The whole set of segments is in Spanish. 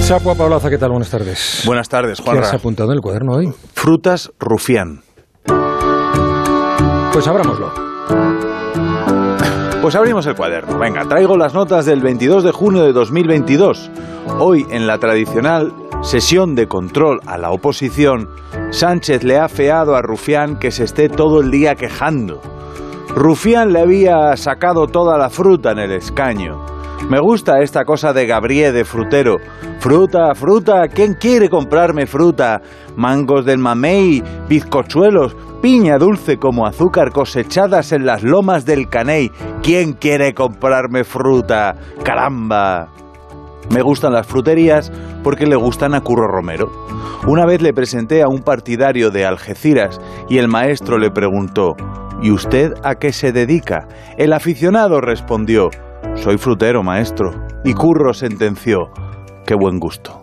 Chapua Paulaza, ¿qué tal? Buenas tardes. Buenas tardes, Juanra. ¿Qué has apuntado en el cuaderno hoy? Frutas Rufián. Pues abrámoslo. Pues abrimos el cuaderno. Venga, traigo las notas del 22 de junio de 2022. Hoy, en la tradicional sesión de control a la oposición, Sánchez le ha afeado a Rufián que se esté todo el día quejando. Rufián le había sacado toda la fruta en el escaño. Me gusta esta cosa de Gabriel de frutero. Fruta, fruta, ¿quién quiere comprarme fruta? Mangos del mamey, bizcochuelos, piña dulce como azúcar cosechadas en las lomas del Caney. ¿Quién quiere comprarme fruta? ¡Caramba! Me gustan las fruterías porque le gustan a Curro Romero. Una vez le presenté a un partidario de Algeciras y el maestro le preguntó: ¿y usted a qué se dedica? El aficionado respondió: soy frutero, maestro. Y Curro sentenció: qué buen gusto.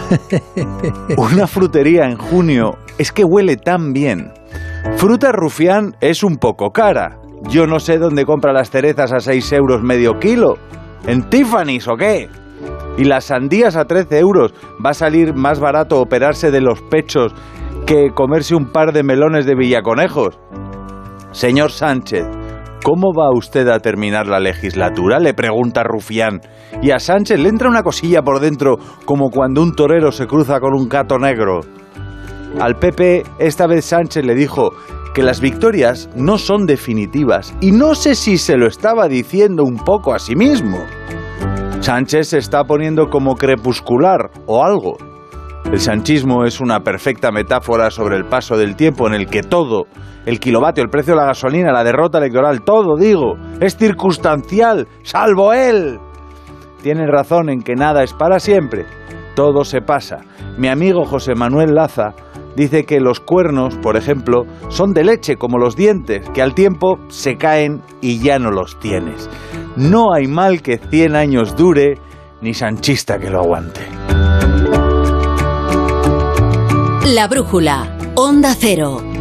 Una frutería en junio es que huele tan bien. Fruta Rufián es un poco cara. Yo no sé dónde compra las cerezas a 6 euros medio kilo. ¿En Tiffany's o qué? Y las sandías a 13 euros. Va a salir más barato operarse de los pechos que comerse un par de melones de Villaconejos. Señor Sánchez, ¿cómo va usted a terminar la legislatura?, le pregunta Rufián. Y a Sánchez le entra una cosilla por dentro, como cuando un torero se cruza con un gato negro. Al PP, esta vez Sánchez le dijo que las victorias no son definitivas, y no sé si se lo estaba diciendo un poco a sí mismo. Sánchez se está poniendo como crepuscular o algo. El sanchismo es una perfecta metáfora sobre el paso del tiempo en el que todo, el kilovatio, el precio de la gasolina, la derrota electoral, todo, digo, es circunstancial, salvo él. Tienen razón en que nada es para siempre, todo se pasa. Mi amigo José Manuel Laza dice que los cuernos, por ejemplo, son de leche como los dientes, que al tiempo se caen y ya no los tienes. No hay mal que 100 años dure, ni sanchista que lo aguante. La Brújula, Onda Cero.